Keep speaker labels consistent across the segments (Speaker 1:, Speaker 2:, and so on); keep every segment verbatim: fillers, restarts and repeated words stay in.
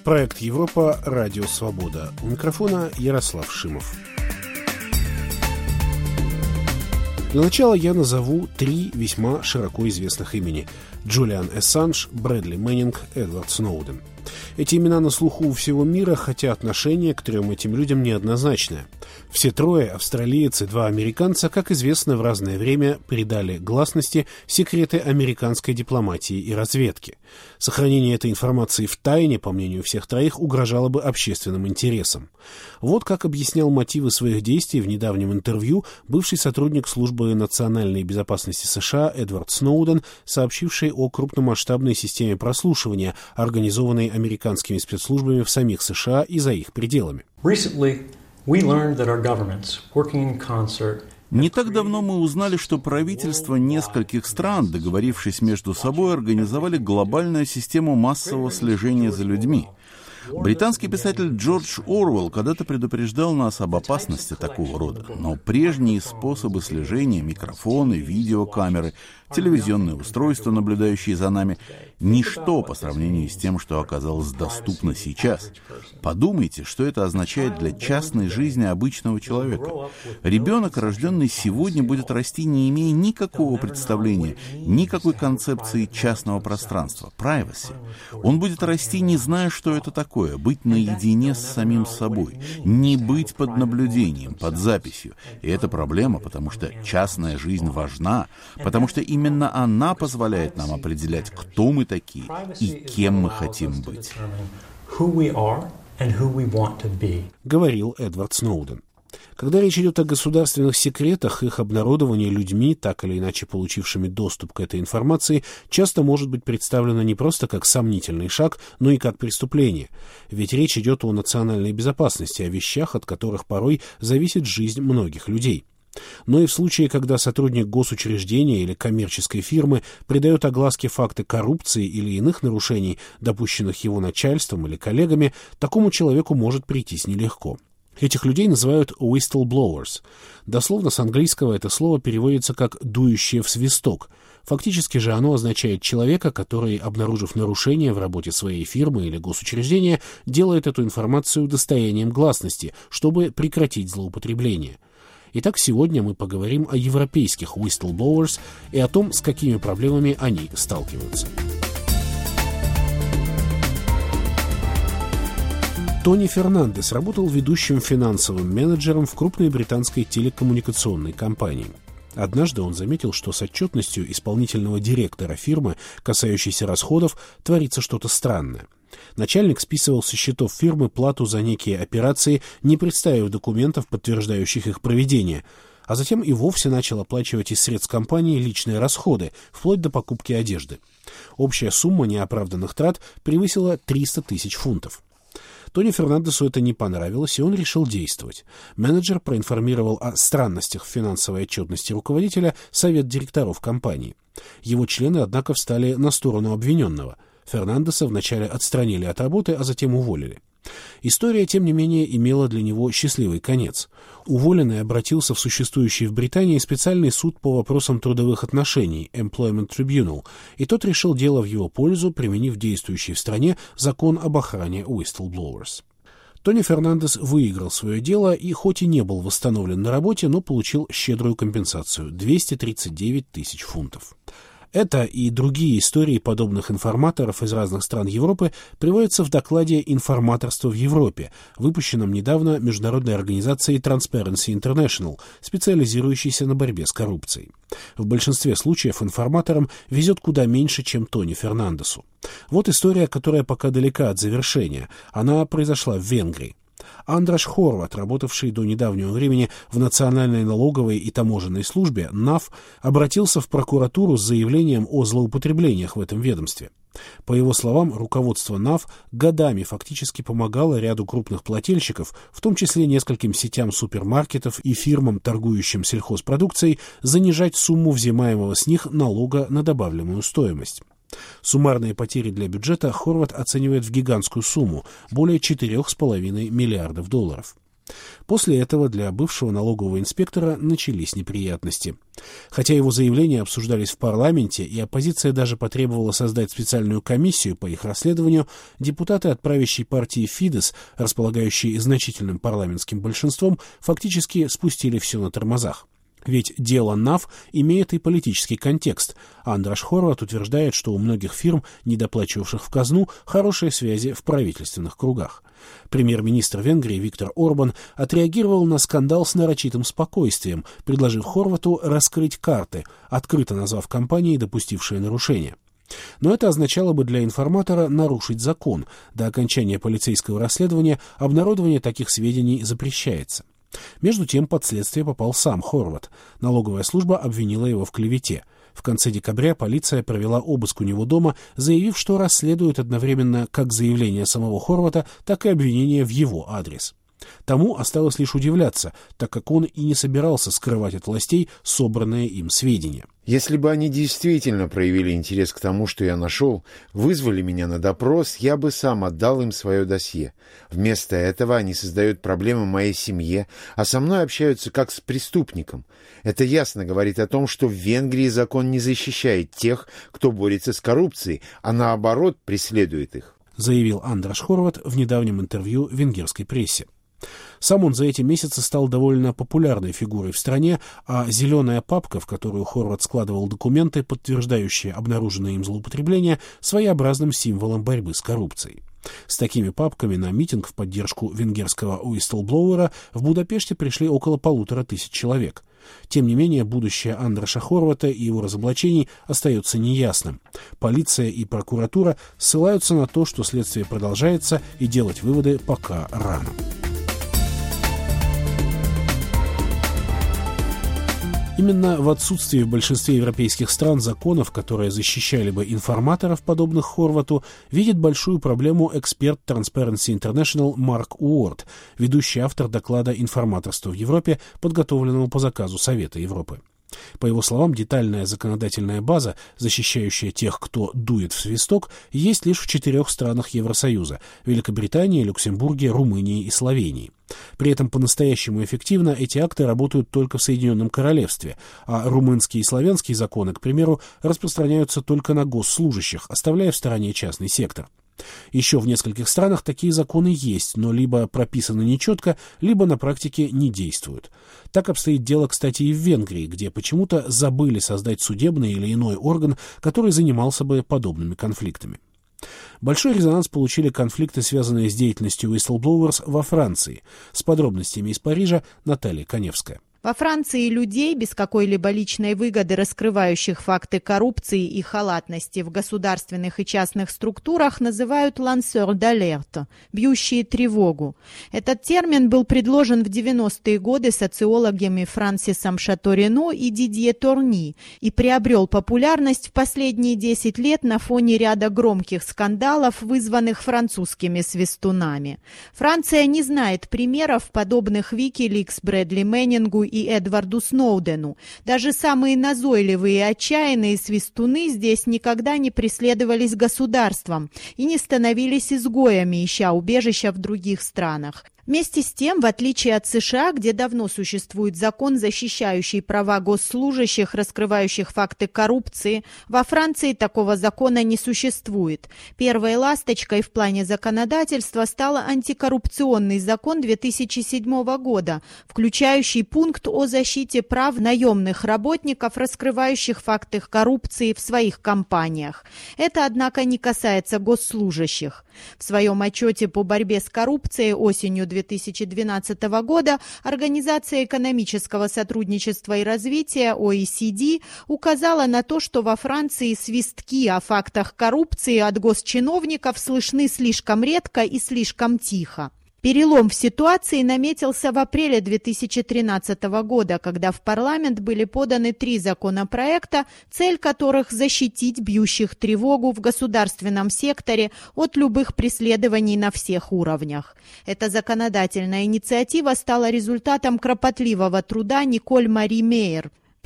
Speaker 1: Проект Европа. Радио Свобода. У микрофона Ярослав Шимов. Для начала я назову три весьма широко известных имени: Джулиан Ассанж, Брэдли Мэннинг, Эдвард Сноуден. Эти имена на слуху у всего мира, хотя отношение к трем этим людям неоднозначное. Все трое, австралиец и два американца, как известно, в разное время придали гласности секреты американской дипломатии и разведки. Сохранение этой информации в тайне, по мнению всех троих, угрожало бы общественным интересам. Вот как объяснял мотивы своих действий в недавнем интервью бывший сотрудник Службы национальной безопасности США Эдвард Сноуден, сообщивший о крупномасштабной системе прослушивания, организованной американскими спецслужбами в самих США и за их пределами.
Speaker 2: Не так давно мы узнали, что правительства нескольких стран, договорившись между собой, организовали глобальную систему массового слежения за людьми. Британский писатель Джордж Оруэлл когда-то предупреждал нас об опасности такого рода, но прежние способы слежения, микрофоны, видеокамеры, телевизионные устройства, наблюдающие за нами, ничто по сравнению с тем, что оказалось доступно сейчас. Подумайте, что это означает для частной жизни обычного человека. Ребенок, рожденный сегодня, будет расти, не имея никакого представления, никакой концепции частного пространства, privacy. Он будет расти, не зная, что это такое, быть наедине с самим собой, не быть под наблюдением, под записью. И это проблема, потому что частная жизнь важна, потому что именно она позволяет нам определять, кто мы такие и кем мы хотим быть.
Speaker 1: Говорил Эдвард Сноуден. Когда речь идет о государственных секретах, их обнародование людьми, так или иначе получившими доступ к этой информации, часто может быть представлено не просто как сомнительный шаг, но и как преступление. Ведь речь идет о национальной безопасности, о вещах, от которых порой зависит жизнь многих людей. Но и в случае, когда сотрудник госучреждения или коммерческой фирмы придает огласке факты коррупции или иных нарушений, допущенных его начальством или коллегами, такому человеку может прийтись нелегко. Этих людей называют whistleblowers. Дословно с английского это слово переводится как «дующее в свисток». Фактически же оно означает человека, который, обнаружив нарушение в работе своей фирмы или госучреждения, делает эту информацию достоянием гласности, чтобы прекратить злоупотребление. Итак, сегодня мы поговорим о европейских whistleblowers и о том, с какими проблемами они сталкиваются. Тони Фернандес работал ведущим финансовым менеджером в крупной британской телекоммуникационной компании. Однажды он заметил, что с отчетностью исполнительного директора фирмы, касающейся расходов, творится что-то странное. Начальник списывал со счетов фирмы плату за некие операции, не представив документов, подтверждающих их проведение, а затем и вовсе начал оплачивать из средств компании личные расходы, вплоть до покупки одежды. Общая сумма неоправданных трат превысила триста тысяч фунтов. Тони Фернандесу это не понравилось, и он решил действовать. Менеджер проинформировал о странностях в финансовой отчетности руководителя совет директоров компании. Его члены, однако, встали на сторону обвиненного. Фернандеса вначале отстранили от работы, а затем уволили. История, тем не менее, имела для него счастливый конец. Уволенный обратился в существующий в Британии специальный суд по вопросам трудовых отношений, Employment Tribunal, и тот решил дело в его пользу, применив действующий в стране закон об охране whistleblowers. Тони Фернандес выиграл свое дело и хоть и не был восстановлен на работе, но получил щедрую компенсацию – двести тридцать девять тысяч фунтов. Это и другие истории подобных информаторов из разных стран Европы приводятся в докладе «Информаторство в Европе», выпущенном недавно международной организацией Transparency International, специализирующейся на борьбе с коррупцией. В большинстве случаев информаторам везет куда меньше, чем Тони Фернандесу. Вот история, которая пока далека от завершения. Она произошла в Венгрии. Андраш Хорват, работавший до недавнего времени в Национальной налоговой и таможенной службе НАФ, обратился в прокуратуру с заявлением о злоупотреблениях в этом ведомстве. По его словам, руководство НАФ годами фактически помогало ряду крупных плательщиков, в том числе нескольким сетям супермаркетов и фирмам, торгующим сельхозпродукцией, занижать сумму взимаемого с них налога на добавленную стоимость. Суммарные потери для бюджета Хорват оценивает в гигантскую сумму – более четырех с половиной миллиардов долларов. После этого для бывшего налогового инспектора начались неприятности. Хотя его заявления обсуждались в парламенте, и оппозиция даже потребовала создать специальную комиссию по их расследованию, депутаты от правящей партии Фидес, располагающие значительным парламентским большинством, фактически спустили все на тормозах. Ведь дело НАФ имеет и политический контекст. Андраш Хорват утверждает, что у многих фирм, недоплачивавших в казну, хорошие связи в правительственных кругах. Премьер-министр Венгрии Виктор Орбан отреагировал на скандал с нарочитым спокойствием, предложив Хорвату раскрыть карты, открыто назвав компании, допустившие нарушения. Но это означало бы для информатора нарушить закон. До окончания полицейского расследования обнародование таких сведений запрещается. Между тем под следствие попал сам Хорват. Налоговая служба обвинила его в клевете. В конце декабря полиция провела обыск у него дома, заявив, что расследует одновременно как заявление самого Хорвата, так и обвинения в его адрес. Тому осталось лишь удивляться, так как он и не собирался скрывать от властей собранные им сведения.
Speaker 3: Если бы они действительно проявили интерес к тому, что я нашел, вызвали меня на допрос, я бы сам отдал им свое досье. Вместо этого они создают проблемы моей семье, а со мной общаются как с преступником. Это ясно говорит о том, что в Венгрии закон не защищает тех, кто борется с коррупцией, а наоборот преследует их,
Speaker 1: заявил Андраш Хорват в недавнем интервью венгерской прессе. Сам он за эти месяцы стал довольно популярной фигурой в стране, а зеленая папка, в которую Хорват складывал документы, подтверждающие обнаруженные им злоупотребления, своеобразным символом борьбы с коррупцией. С такими папками на митинг в поддержку венгерского уистлблоуэра в Будапеште пришли около полутора тысяч человек. Тем не менее, будущее Андраша Хорвата и его разоблачений остается неясным. Полиция и прокуратура ссылаются на то, что следствие продолжается, и делать выводы пока рано. Именно в отсутствии в большинстве европейских стран законов, которые защищали бы информаторов, подобных Хорвату, видит большую проблему эксперт Transparency International Марк Уорд, ведущий автор доклада «Информаторство в Европе», подготовленного по заказу Совета Европы. По его словам, детальная законодательная база, защищающая тех, кто дует в свисток, есть лишь в четырех странах Евросоюза – Великобритании, Люксембурге, Румынии и Словении. При этом по-настоящему эффективно эти акты работают только в Соединенном Королевстве, а румынские и славянские законы, к примеру, распространяются только на госслужащих, оставляя в стороне частный сектор. Еще в нескольких странах такие законы есть, но либо прописаны нечетко, либо на практике не действуют. Так обстоит дело, кстати, и в Венгрии, где почему-то забыли создать судебный или иной орган, который занимался бы подобными конфликтами. Большой резонанс получили конфликты, связанные с деятельностью whistleblowers во Франции. С подробностями из Парижа Наталья Коневская.
Speaker 4: Во Франции людей, без какой-либо личной выгоды, раскрывающих факты коррупции и халатности в государственных и частных структурах, называют «lanceurs d'alerte» – «бьющие тревогу». Этот термин был предложен в девяностые годы социологами Франсисом Шаторено и Дидье Торни и приобрел популярность в последние десять лет на фоне ряда громких скандалов, вызванных французскими свистунами. Франция не знает примеров, подобных Wikileaks, Брэдли Мэннингу и Эдварду Сноудену. Даже самые назойливые и отчаянные свистуны здесь никогда не преследовались государством и не становились изгоями, ища убежища в других странах. Вместе с тем, в отличие от США, где давно существует закон, защищающий права госслужащих, раскрывающих факты коррупции, во Франции такого закона не существует. Первой ласточкой в плане законодательства стал антикоррупционный закон две тысячи седьмого года, включающий пункт о защите прав наемных работников, раскрывающих факты коррупции в своих компаниях. Это, однако, не касается госслужащих. В своем отчете по борьбе с коррупцией осенью две тысячи двенадцатого года Организация экономического сотрудничества и развития о и си ди указала на то, что во Франции свистки о фактах коррупции от госчиновников слышны слишком редко и слишком тихо. Перелом в ситуации наметился в апреле две тысячи тринадцатого года, когда в парламент были поданы три законопроекта, цель которых – защитить бьющих тревогу в государственном секторе от любых преследований на всех уровнях. Эта законодательная инициатива стала результатом кропотливого труда Николь Мари Мейер,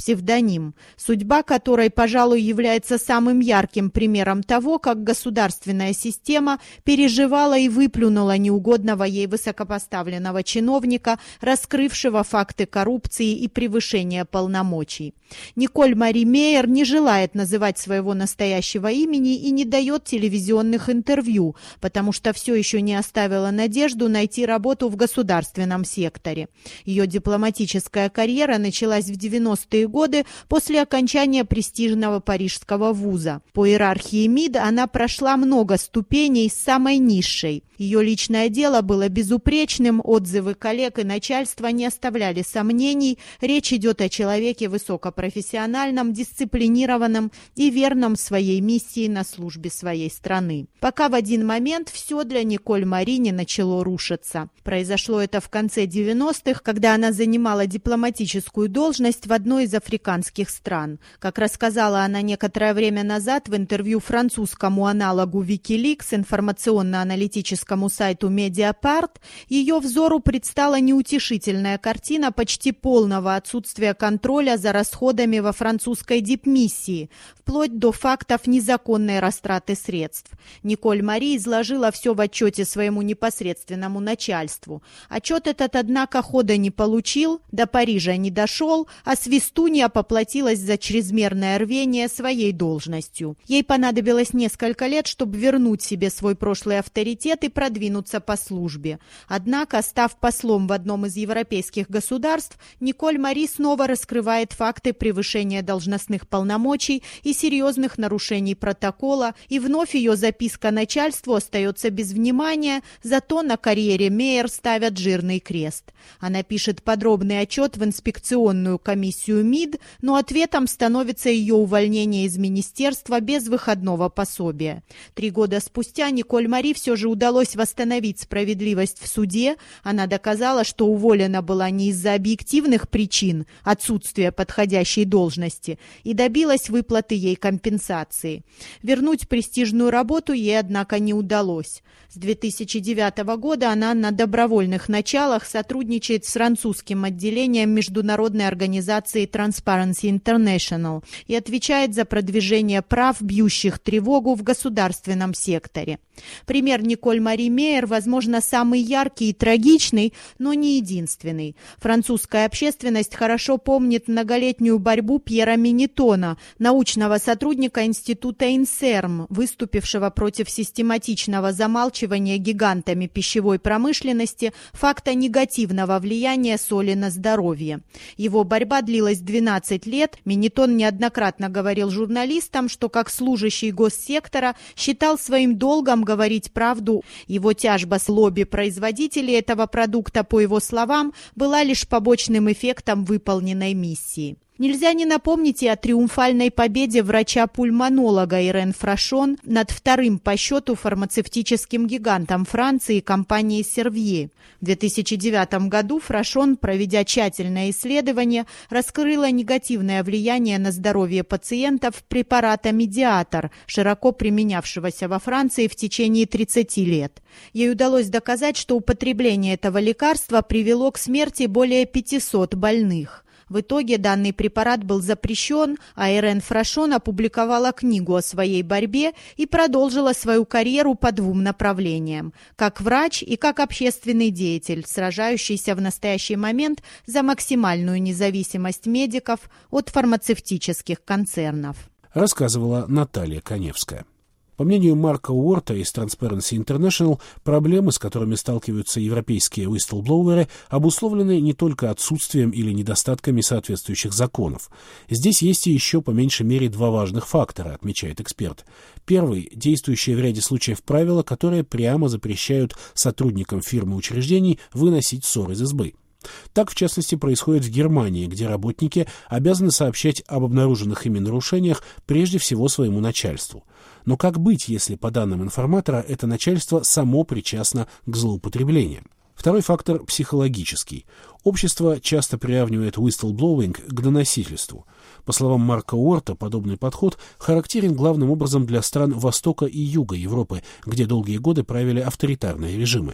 Speaker 4: псевдоним, судьба которой, пожалуй, является самым ярким примером того, как государственная система переживала и выплюнула неугодного ей высокопоставленного чиновника, раскрывшего факты коррупции и превышения полномочий. Николь Мари Мейер не желает называть своего настоящего имени и не дает телевизионных интервью, потому что все еще не оставила надежду найти работу в государственном секторе. Ее дипломатическая карьера началась в девяностые годы после окончания престижного парижского вуза. По иерархии МИД она прошла много ступеней с самой низшей. Ее личное дело было безупречным, отзывы коллег и начальства не оставляли сомнений, речь идет о человеке высокопрофессиональном, дисциплинированном и верном своей миссии на службе своей страны. Пока в один момент все для Николь Мари не начало рушиться. Произошло это в конце девяностых, когда она занимала дипломатическую должность в одной из африканских стран. Как рассказала она некоторое время назад в интервью французскому аналогу Wikileaks, информационно-аналитическому сайту Mediapart, ее взору предстала неутешительная картина почти полного отсутствия контроля за расходами во французской дипмиссии, вплоть до фактов незаконной растраты средств. Николь Мари изложила все в отчете своему непосредственному начальству. Отчет этот, однако, хода не получил, до Парижа не дошел, а свистунья поплатилась за чрезмерное рвение своей должностью. Ей понадобилось несколько лет, чтобы вернуть себе свой прошлый авторитет и продвинуться по службе. Однако, став послом в одном из европейских государств, Николь Мари снова раскрывает факты превышения должностных полномочий и серьезных нарушений протокола, и вновь ее записка начальству остается без внимания, зато на карьере Мейер ставят жирный крест. Она пишет подробный отчет в инспекционную комиссию МИД, но ответом становится ее увольнение из министерства без выходного пособия. Три года спустя Николь Мари все же удалось восстановить справедливость в суде. Она доказала, что уволена была не из-за объективных причин отсутствия подходящей должности и добилась выплаты ей компенсации. Вернуть престижную работу ей, однако, не удалось. С две тысячи девятого года она на добровольных началах сотрудничает с французским отделением международной организации Transparency International и отвечает за продвижение прав, бьющих тревогу в государственном секторе. Пример Николь Мари Мейер, возможно, самый яркий и трагичный, но не единственный. Французская общественность хорошо помнит многолетнюю борьбу Пьера Минитона, научного сотрудника института Инсерм, выступившего против систематичного замалчивания гигантами пищевой промышленности факта негативного влияния соли на здоровье. Его борьба длилась двенадцать лет. Минитон неоднократно говорил журналистам, что как служащий госсектора считал своим долгом говорить правду. Его тяжба с лобби производителей этого продукта, по его словам, была лишь побочным эффектом выполненной миссии. Нельзя не напомнить и о триумфальной победе врача-пульмонолога Ирен Фрашон над вторым по счету фармацевтическим гигантом Франции компанией Servier. В две тысячи девятом году Фрашон, проведя тщательное исследование, раскрыла негативное влияние на здоровье пациентов препарата «Медиатор», широко применявшегося во Франции в течение тридцати лет. Ей удалось доказать, что употребление этого лекарства привело к смерти более пятисот больных. В итоге данный препарат был запрещен, а Ирен Фрашон опубликовала книгу о своей борьбе и продолжила свою карьеру по двум направлениям – как врач и как общественный деятель, сражающийся в настоящий момент за максимальную независимость медиков от фармацевтических концернов.
Speaker 1: Рассказывала Наталья Коневская. По мнению Марка Уорта из Transparency International, проблемы, с которыми сталкиваются европейские уистлблоуэры, обусловлены не только отсутствием или недостатками соответствующих законов. Здесь есть и еще по меньшей мере два важных фактора, отмечает эксперт. Первый – действующие в ряде случаев правила, которые прямо запрещают сотрудникам фирм и учреждений выносить ссор из избы. Так, в частности, происходит в Германии, где работники обязаны сообщать об обнаруженных ими нарушениях прежде всего своему начальству. Но как быть, если, по данным информатора, это начальство само причастно к злоупотреблениям? Второй фактор – психологический. Общество часто приравнивает whistleblowing к доносительству. По словам Марка Уорта, подобный подход характерен главным образом для стран Востока и Юга Европы, где долгие годы правили авторитарные режимы.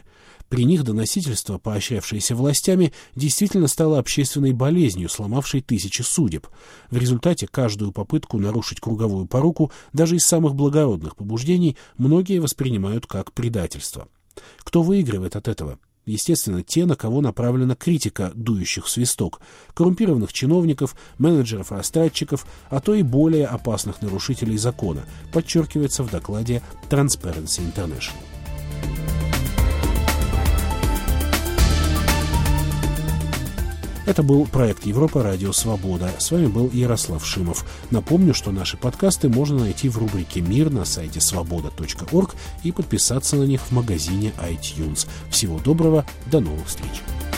Speaker 1: При них доносительство, поощрявшееся властями, действительно стало общественной болезнью, сломавшей тысячи судеб. В результате каждую попытку нарушить круговую поруку, даже из самых благородных побуждений, многие воспринимают как предательство. Кто выигрывает от этого? Естественно, те, на кого направлена критика дующих в свисток, коррумпированных чиновников, менеджеров-растратчиков, а то и более опасных нарушителей закона, подчеркивается в докладе Transparency International. Это был проект Европа Радио Свобода. С вами был Ярослав Шимов. Напомню, что наши подкасты можно найти в рубрике «Мир» на сайте свобода точка орг и подписаться на них в магазине iTunes. Всего доброго, до новых встреч!